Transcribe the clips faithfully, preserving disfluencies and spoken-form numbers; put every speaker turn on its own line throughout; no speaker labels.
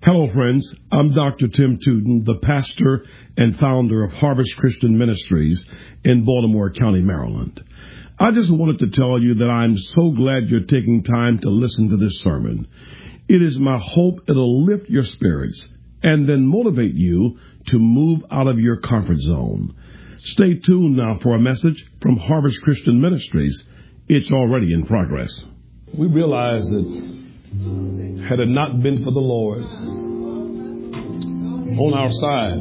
Hello, friends. I'm Doctor Tim Tootin, the pastor and founder of Harvest Christian Ministries in Baltimore County, Maryland. I just wanted to tell you that I'm so glad you're taking time to listen to this sermon. It is my hope it'll lift your spirits and then motivate you to move out of your comfort zone. Stay tuned now for a message from Harvest Christian Ministries. It's already in progress. We realize that had it not been for the Lord on our side,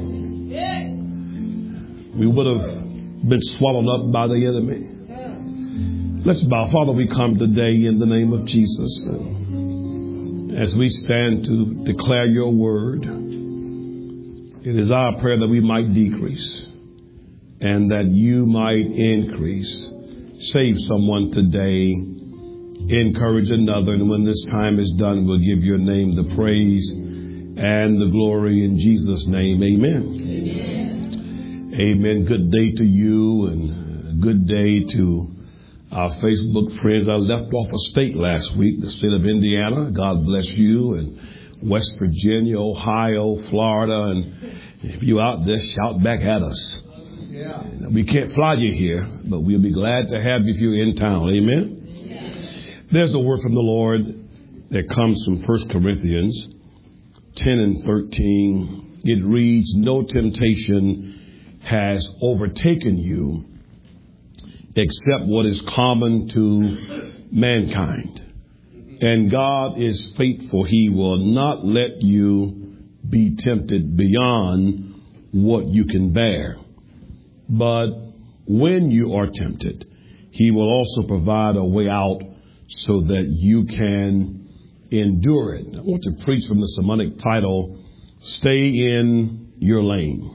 we would have been swallowed up by the enemy. Let's bow. Father, we come today in the name of Jesus. As we stand to declare your word, it is our prayer that we might decrease and that you might increase. Save someone today. Encourage another. And when this time is done, we'll give your name the praise and the glory in Jesus' name. Amen. Amen. Amen. Good day to you and good day to our Facebook friends. I left off a state last week, the state of Indiana. God bless you. And West Virginia, Ohio, Florida. And if you're out there, shout back at us. Yeah. We can't fly you here, but we'll be glad to have you if you're in town. Amen. There's a word from the Lord that comes from First Corinthians ten and thirteen. It reads, no temptation has overtaken you except what is common to mankind. And God is faithful. He will not let you be tempted beyond what you can bear. But when you are tempted, he will also provide a way out so that you can endure it. I want to preach from the sermonic title, Stay in Your Lane.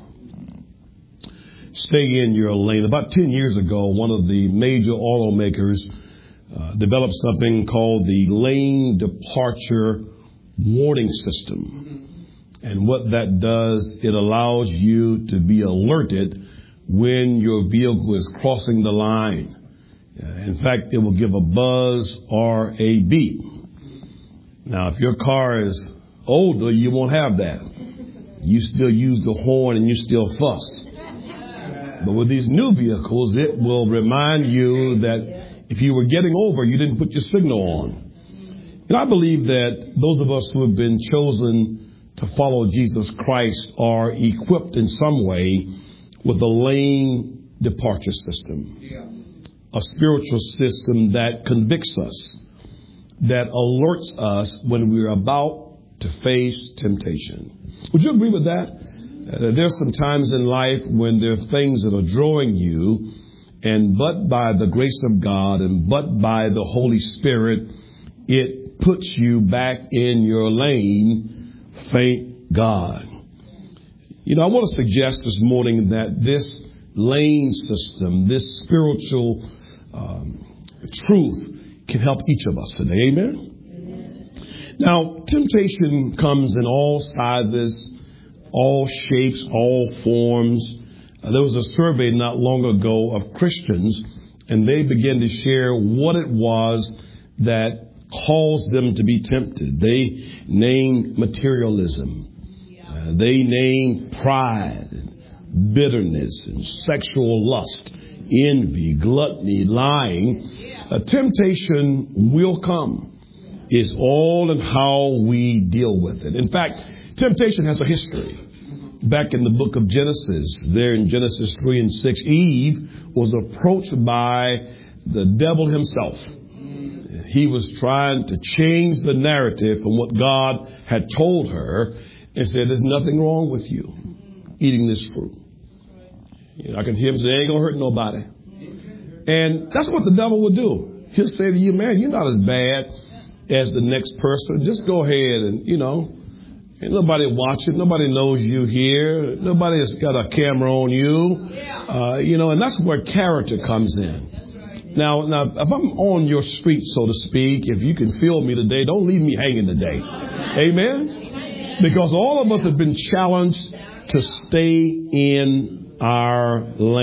Stay in your lane. About ten years ago, one of the major automakers uh, developed something called the lane departure warning system. And what that does, it allows you to be alerted when your vehicle is crossing the line. In fact, it will give a buzz or a beep. Now, if your car is older, you won't have that. You still use the horn and you still fuss. But with these new vehicles, it will remind you that if you were getting over, you didn't put your signal on. And I believe that those of us who have been chosen to follow Jesus Christ are equipped in some way with a lane departure system. A spiritual system that convicts us, that alerts us when we're about to face temptation. Would you agree with that? Uh, there's some times in life when there are things that are drawing you, and but by the grace of God and but by the Holy Spirit, it puts you back in your lane. Thank God. You know, I want to suggest this morning that this lane system, this spiritual Um, truth can help each of us today. Amen? Amen. Now, temptation comes in all sizes, all shapes, all forms. Uh, there was a survey not long ago of Christians, and they began to share what it was that caused them to be tempted. They named materialism. Uh, they named pride, and bitterness, and sexual lust, envy, gluttony, lying. A temptation will come. It's all in how we deal with it. In fact, temptation has a history. Back in the book of Genesis, there in Genesis three and six, Eve was approached by the devil himself. He was trying to change the narrative from what God had told her and said, there's nothing wrong with you eating this fruit. You know, I can hear him say, it ain't going to hurt nobody. And that's what the devil will do. He'll say to you, man, you're not as bad as the next person. Just go ahead and, you know, ain't nobody watching. Nobody knows you here. Nobody has got a camera on you. Uh, you know, and that's where character comes in. Now, now, if I'm on your street, so to speak, if you can feel me today, don't leave me hanging today. Amen? Because all of us have been challenged to stay in our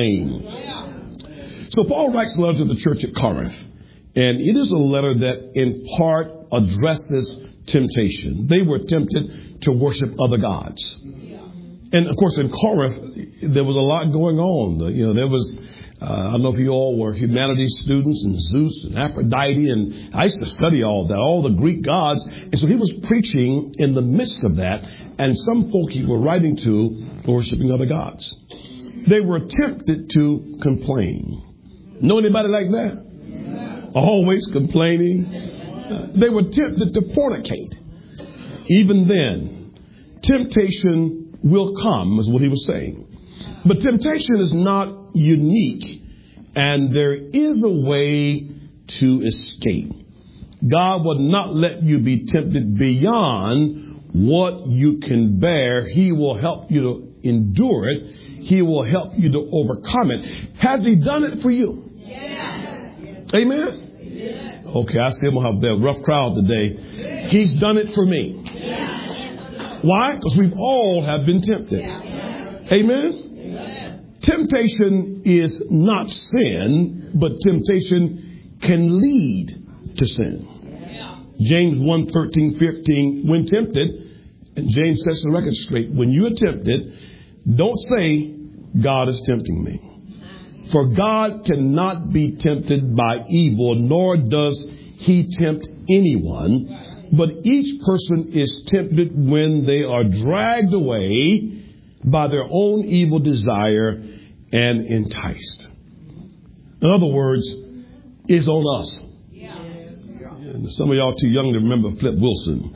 lane. So Paul writes a letter to the church at Corinth, and it is a letter that in part addresses temptation. They were tempted to worship other gods. And of course, in Corinth, there was a lot going on. You know, there was, uh, I don't know if you all were humanities students, and Zeus and Aphrodite, and I used to study all that, all the Greek gods. And so he was preaching in the midst of that, and some folk he were writing to were worshiping other gods. They were tempted to complain. Know anybody like that? Yeah. Always complaining. Uh, they were tempted to fornicate. Even then, temptation will come, is what he was saying. But temptation is not unique, and there is a way to escape. God will not let you be tempted beyond what you can bear. He will help you to endure it. He will help you to overcome it. Has he done it for you? Yeah. Amen? Yeah. Okay, I see I'm going to have a rough crowd today. He's done it for me. Why? Because we've all have been tempted. Amen? Amen? Temptation is not sin, but temptation can lead to sin. Yeah. James one, thirteen, fifteen, when tempted, and James sets the record straight, when you are tempted, don't say, God is tempting me. For God cannot be tempted by evil, nor does he tempt anyone. But each person is tempted when they are dragged away by their own evil desire and enticed. In other words, it's on us. Yeah. And some of y'all too young to remember Flip Wilson.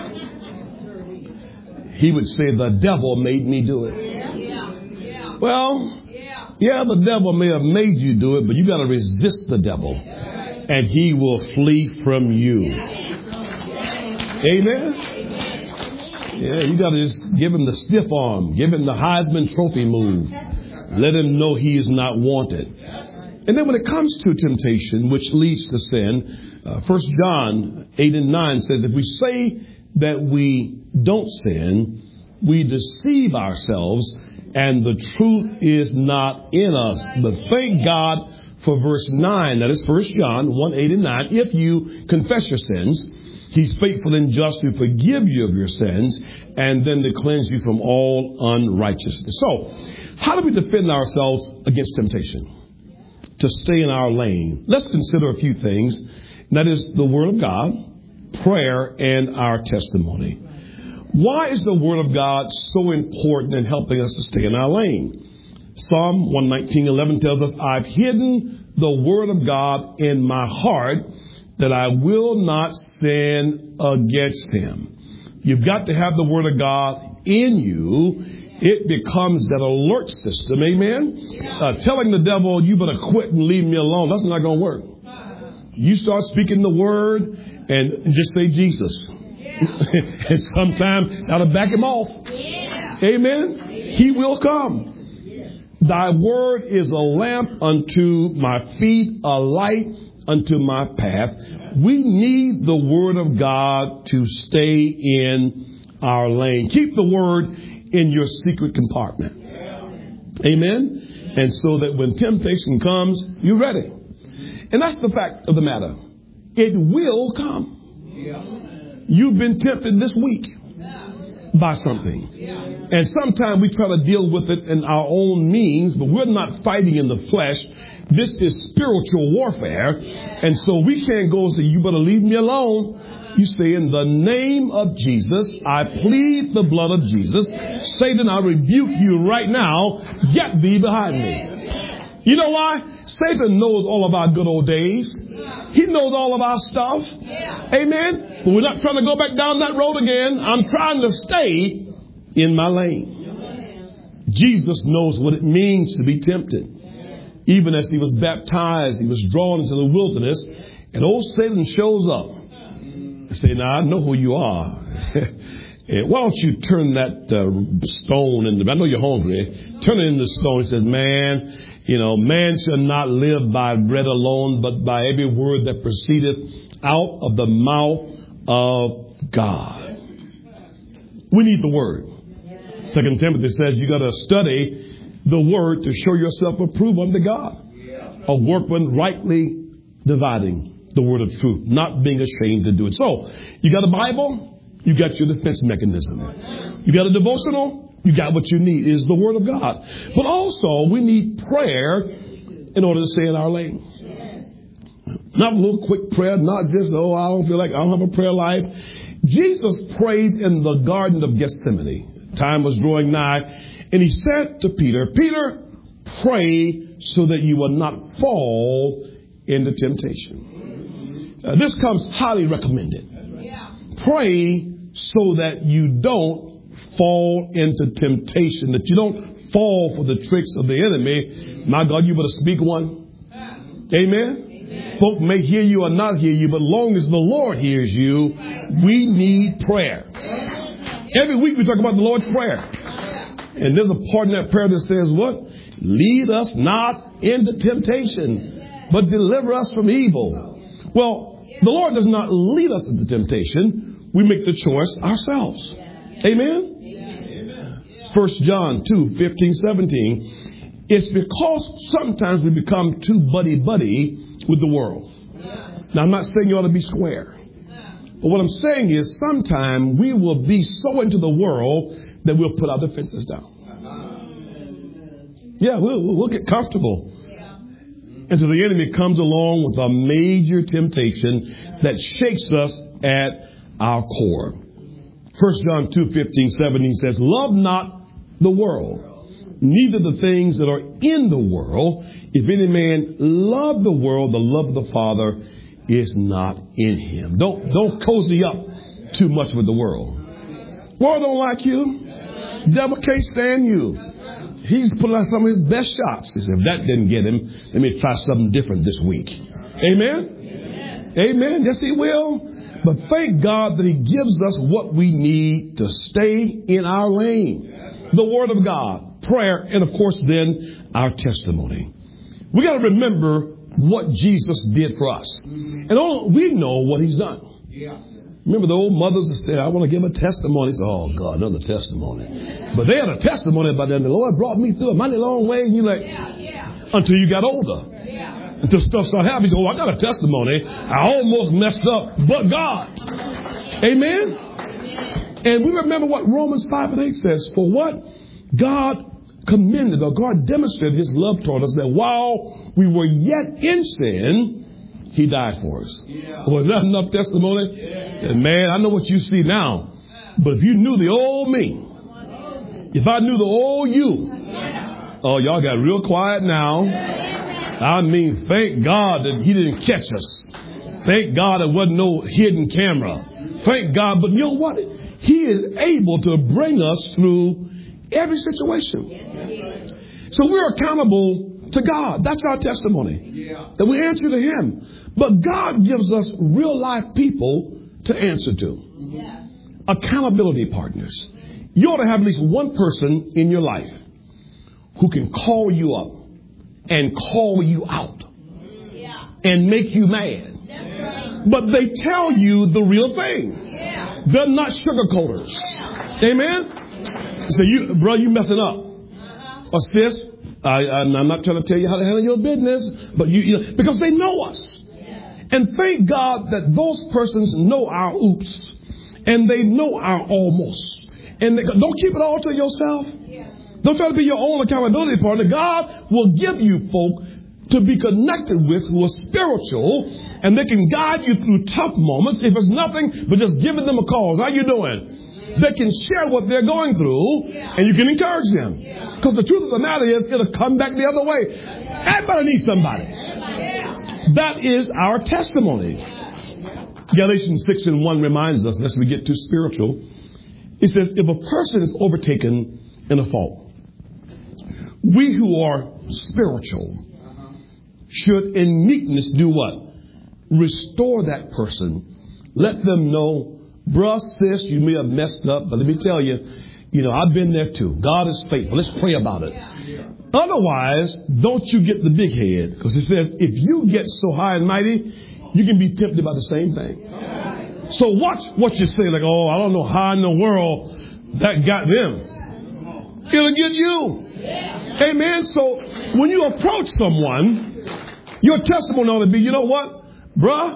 He would say, the devil made me do it. Yeah. Yeah. Well, yeah, the devil may have made you do it, but you got to resist the devil and he will flee from you. Amen. Yeah, you got to just give him the stiff arm. Give him the Heisman Trophy move. Let him know he is not wanted. And then when it comes to temptation, which leads to sin, uh, First John eight and nine says, if we say that we don't sin, we deceive ourselves and the truth is not in us. But thank God for verse nine. That is First John one, eight and nine. If you confess your sins, he's faithful and just to forgive you of your sins and then to cleanse you from all unrighteousness. So, how do we defend ourselves against temptation? To stay in our lane. Let's consider a few things. That is the Word of God, prayer, and our testimony. Why is the Word of God so important in helping us to stay in our lane? Psalm one nineteen, eleven tells us, I've hidden the Word of God in my heart that I will not sin against him. You've got to have the Word of God in you. It becomes that alert system. Amen. Uh, telling the devil, you better quit and leave me alone. That's not going to work. You start speaking the Word and just say Jesus. And sometimes that'll back him off. Amen. He will come. Thy word is a lamp unto my feet, a light unto my path. We need the Word of God to stay in our lane. Keep the Word in your secret compartment. Amen. And so that when temptation comes, you're ready. And that's the fact of the matter. It will come. You've been tempted this week by something. And sometimes we try to deal with it in our own means, but we're not fighting in the flesh. This is spiritual warfare. And so we can't go and say, you better leave me alone. You say, in the name of Jesus, I plead the blood of Jesus. Satan, I rebuke you right now. Get thee behind me. You know why? Satan knows all of our good old days. He knows all of our stuff. Amen. But we're not trying to go back down that road again. I'm trying to stay in my lane. Jesus knows what it means to be tempted. Even as he was baptized, he was drawn into the wilderness, and old Satan shows up. I say, now I know who you are. Why don't you turn that uh, stone into, I know you're hungry, turn it into stone. He says, man, you know, man shall not live by bread alone, but by every word that proceedeth out of the mouth of God. We need the Word. Second Timothy says you got to study the Word to show yourself approved unto God. A workman rightly dividing the word of truth, not being ashamed to do it. So, you got a Bible, you got your defense mechanism. You got a devotional, you got what you need, is the word of God. But also, we need prayer in order to stay in our lane. Not a little quick prayer, not just, oh, I don't feel like I don't have a prayer life. Jesus prayed in the Garden of Gethsemane. Time was drawing nigh, and he said to Peter, Peter, pray so that you will not fall into temptation. Uh, this comes highly recommended. Pray so that you don't fall into temptation, that you don't fall for the tricks of the enemy. My God, you better speak one. Amen. Folk may hear you or not hear you, but long as the Lord hears you, we need prayer. Every week we talk about the Lord's Prayer. And there's a part in that prayer that says what? Lead us not into temptation, but deliver us from evil. Well, the Lord does not lead us into temptation. We make the choice ourselves. Amen? First John two, fifteen, seventeen. It's because sometimes we become too buddy-buddy with the world. Now, I'm not saying you ought to be square. But what I'm saying is sometimes we will be so into the world that we'll put our defenses down. Yeah, we'll, we'll get comfortable. Until the enemy comes along with a major temptation that shakes us at our core. First John two, fifteen, seventeen says, love not the world, neither the things that are in the world. If any man love the world, the love of the Father is not in him. Don't, don't cozy up too much with the world. World don't like you. Devil can't stand you. He's putting out some of his best shots. He said, if that didn't get him, let me try something different this week. Amen? Amen. Amen. Yes, he will. But thank God that he gives us what we need to stay in our lane. The word of God, prayer, and of course then our testimony. We got to remember what Jesus did for us. And all, we know what he's done. Remember the old mothers that said, I want to give a testimony. So, oh, God, another testimony. But they had a testimony about that. The Lord brought me through a mighty long way. And you're like, yeah, yeah. Until you got older. Yeah. Until stuff started happening. You go, oh, I got a testimony. I almost messed up, but God. Amen? Amen. And we remember what Romans five and eight says. For what God commended, or God demonstrated his love toward us, that while we were yet in sin, he died for us. Yeah. Was that enough testimony? Yeah. And man, I know what you see now. But if you knew the old me, if I knew the old you, oh, y'all got real quiet now. I mean, thank God that he didn't catch us. Thank God there wasn't no hidden camera. Thank God. But you know what? He is able to bring us through every situation. So we're accountable to God. That's our testimony. Yeah. That we answer to him. But God gives us real life people to answer to. Yeah. Accountability partners. You ought to have at least one person in your life who can call you up and call you out. Yeah. And make you mad. Right. But they tell you the real thing. Yeah. They're not sugarcoaters. Yeah. Amen? So you, bro, you messing up. Uh-huh. Or sis, I, I'm not trying to tell you how to handle your business, but you, you know, because they know us. Yeah. And thank God that those persons know our oops and they know our almost. And they, don't keep it all to yourself. Yeah. Don't try to be your own accountability partner. God will give you folk to be connected with who are spiritual, and they can guide you through tough moments. If it's nothing but just giving them a call. How you doing? They can share what they're going through, yeah. And you can encourage them. Because yeah. The truth of the matter is, it'll come back the other way. Everybody needs somebody. Yeah. That is our testimony. Yeah. Galatians six and one reminds us, lest we get too spiritual, it says, if a person is overtaken in a fault, we who are spiritual should in meekness do what? Restore that person. Let them know, bruh, sis, you may have messed up, but let me tell you, you know, I've been there too. God is faithful. Let's pray about it. Yeah. Otherwise, don't you get the big head. Because it says, if you get so high and mighty, you can be tempted by the same thing. Yeah. So watch what you say, like, oh, I don't know how in the world that got them. It'll get you. Yeah. Amen. So when you approach someone, your testimony ought to be, you know what, bruh,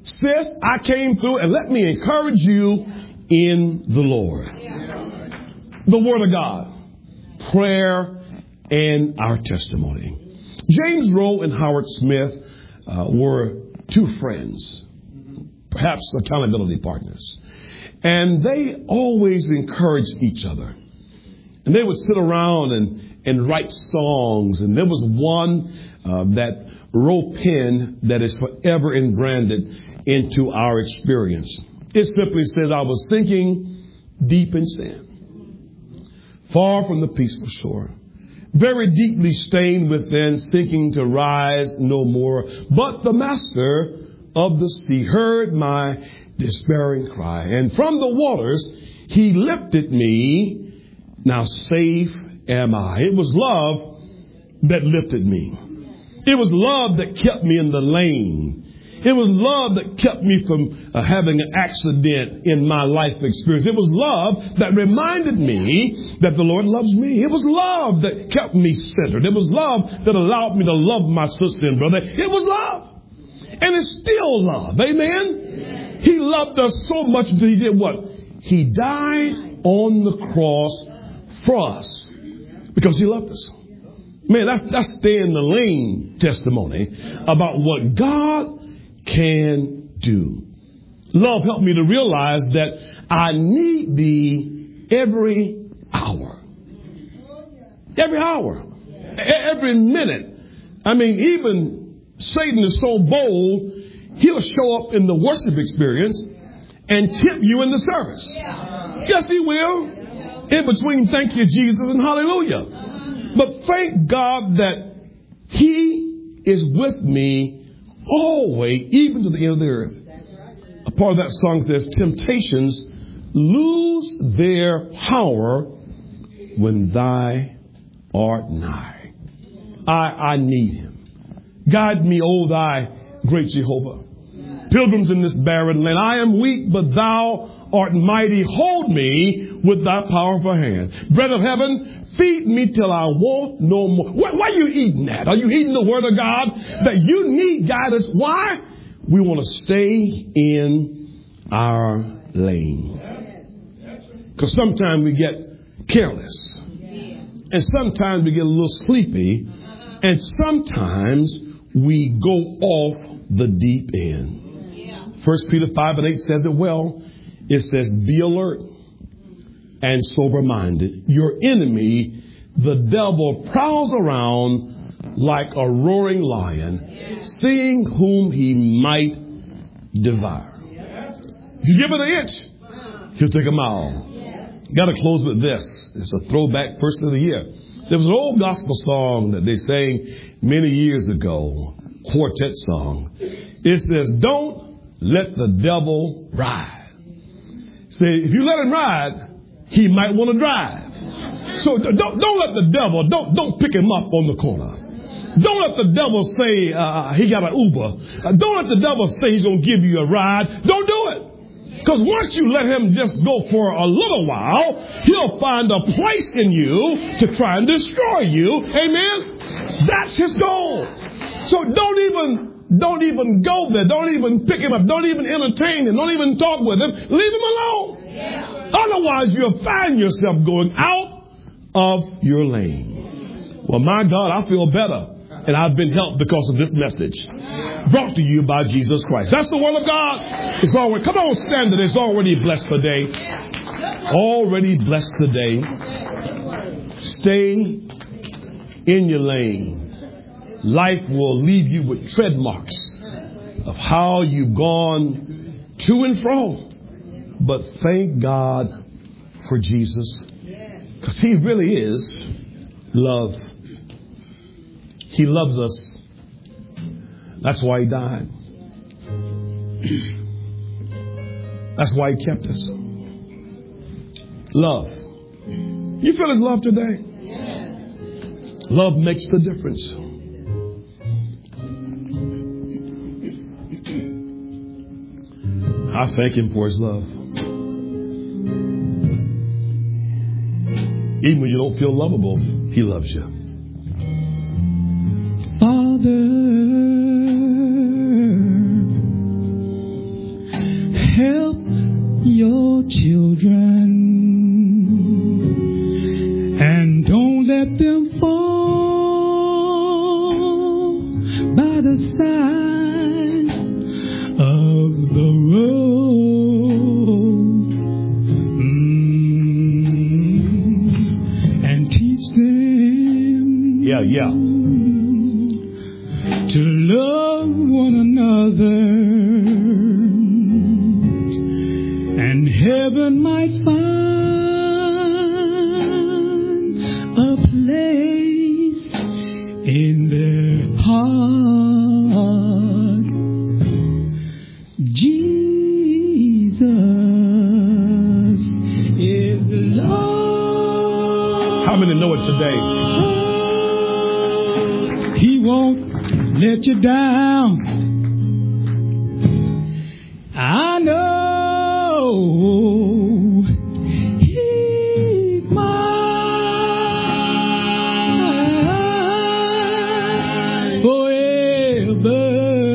sis, I came through, and let me encourage you in the Lord. The Word of God, prayer, and our testimony. James Rowe and Howard Smith uh, were two friends, perhaps accountability partners. And they always encouraged each other. And they would sit around and, and write songs. And there was one uh, that Rowe penned that is forever enbranded into our experience. It simply says, I was sinking deep in sin, far from the peaceful shore, very deeply stained within, sinking to rise no more. But the master of the sea heard my despairing cry, and from the waters he lifted me. Now safe am I. It was love that lifted me. It was love that kept me in the lane. It was love that kept me from uh, having an accident in my life experience. It was love that reminded me that the Lord loves me. It was love that kept me centered. It was love that allowed me to love my sister and brother. It was love. And it's still love. Amen? He loved us so much that he did what? He died on the cross for us because he loved us. Man, that's, that's stay in the lane testimony about what God can do. Love helped me to realize that I need thee every hour. Every hour. Every minute. I mean, even Satan is so bold, he'll show up in the worship experience and tip you in the service. Yes, he will. In between thank you, Jesus, and hallelujah. But thank God that he is with me always, even to the end of the earth. A part of that song says, temptations lose their power when thy art nigh. I, I need him. Guide me, O thy great Jehovah. Pilgrims in this barren land, I am weak, but thou art mighty. Hold me with thy powerful hand. Bread of heaven, feed me till I want no more. Why, why are you eating that? Are you eating the word of God? That you need guidance. Why? We want to stay in our lane. Because sometimes we get careless. And sometimes we get a little sleepy. And sometimes we go off the deep end. First Peter five and eight says it well. It says, be alert and sober-minded. Your enemy, the devil, prowls around like a roaring lion, seeing whom he might devour. If you give it an inch, he'll take a mile. Got to close with this. It's a throwback first of the year. There was an old gospel song that they sang many years ago, quartet song. It says, don't let the devil ride. Say, if you let him ride, he might want to drive. So don't, don't let the devil, don't, don't pick him up on the corner. Don't let the devil say uh, he got an Uber. Uh, don't let the devil say he's going to give you a ride. Don't do it. Because once you let him just go for a little while, he'll find a place in you to try and destroy you. Amen? That's his goal. So don't even Don't even go there. Don't even pick him up. Don't even entertain him. Don't even talk with him. Leave him alone. Yeah. Otherwise, you'll find yourself going out of your lane. Well, my God, I feel better. And I've been helped because of this message. Brought to you by Jesus Christ. That's the word of God. It's already, come on, stand it. It's already blessed today. Already blessed today. Stay in your lane. Life will leave you with tread marks of how you've gone to and fro. But thank God for Jesus, because he really is love. He loves us. That's why he died. That's why he kept us. Love. You feel his love today? Love makes the difference. I thank him for his love. Even when you don't feel lovable, he loves you. Father, yeah, yeah.
To love one another, and heaven might find a place in their heart. Jesus is love.
How many know it today?
He won't let you down. I know He's mine forever.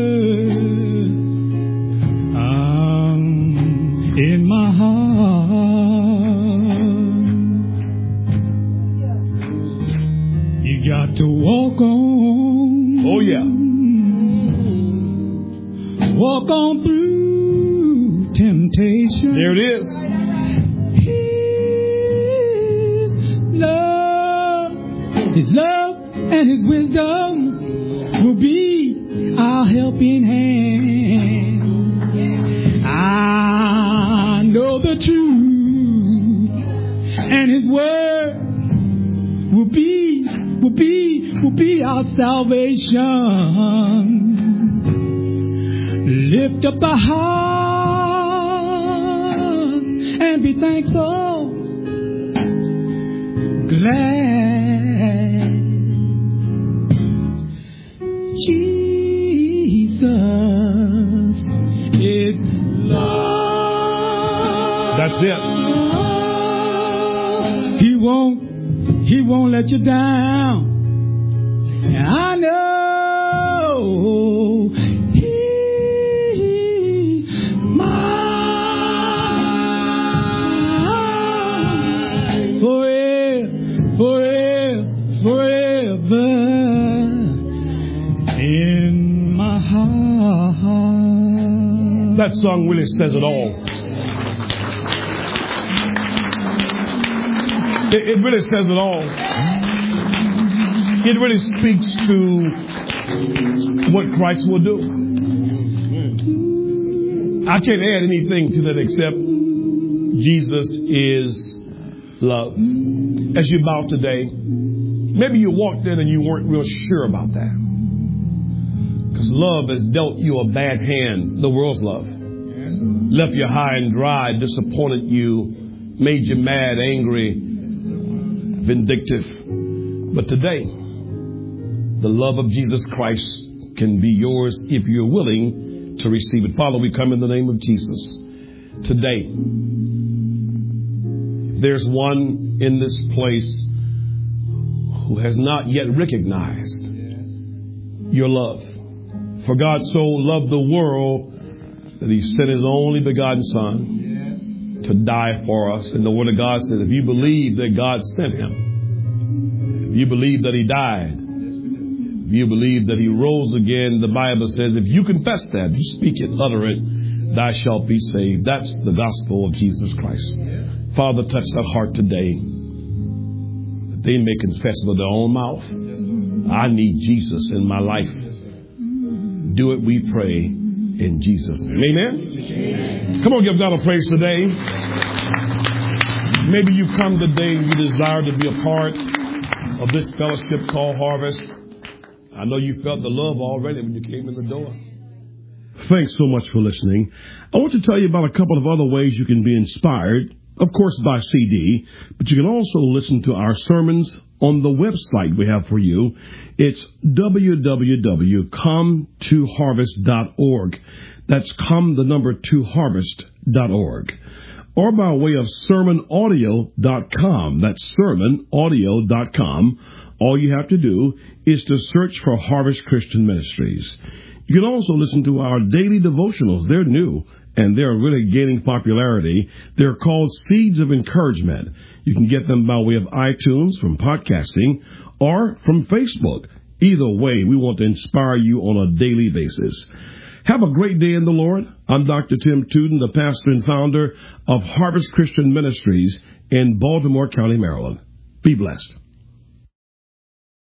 I'm in my heart. You got to walk on.
Oh, yeah.
Walk on through temptation.
There it is.
His love, His love and His wisdom will be our helping hand. I know the truth, and His word will be, will be, will be our salvation. Lift up the heart and be thankful, glad. Jesus is love.
That's it.
He won't, He won't let you down. And I know
that song really says it all. It, it really says it all. It really speaks to what Christ will do. I can't add anything to that except Jesus is love. As you bow today, maybe you walked in and you weren't real sure about that. Because love has dealt you a bad hand, the world's love. Left you high and dry, disappointed you, made you mad, angry, vindictive. But today, the love of Jesus Christ can be yours if you're willing to receive it. Father, we come in the name of Jesus. Today, if there's one in this place who has not yet recognized your love. For God so loved the world that He sent His only begotten Son to die for us. And the Word of God says, if you believe that God sent Him, if you believe that He died, if you believe that He rose again, the Bible says, if you confess that, you speak it, utter it, thou shalt be saved. That's the gospel of Jesus Christ. Father, touch that heart today, that they may confess with their own mouth, I need Jesus in my life. Do it, we pray, in Jesus' name. Amen? Amen. Come on, give God a praise today. Maybe you come today and you desire to be a part of this fellowship called Harvest. I know you felt the love already when you came in the door. Thanks so much for listening. I want to tell you about a couple of other ways you can be inspired, of course, by C D, but you can also listen to our sermons on the website we have for you. It's w w w dot come to harvest dot org. That's come the number to harvest dot org. Or by way of sermon audio dot com. That's sermon audio dot com. All you have to do is to search for Harvest Christian Ministries. You can also listen to our daily devotionals. They're new, and they're really gaining popularity. They're called Seeds of Encouragement. You can get them by way of iTunes, from podcasting, or from Facebook. Either way, we want to inspire you on a daily basis. Have a great day in the Lord. I'm Doctor Tim Tuden, the pastor and founder of Harvest Christian Ministries in Baltimore County, Maryland. Be blessed.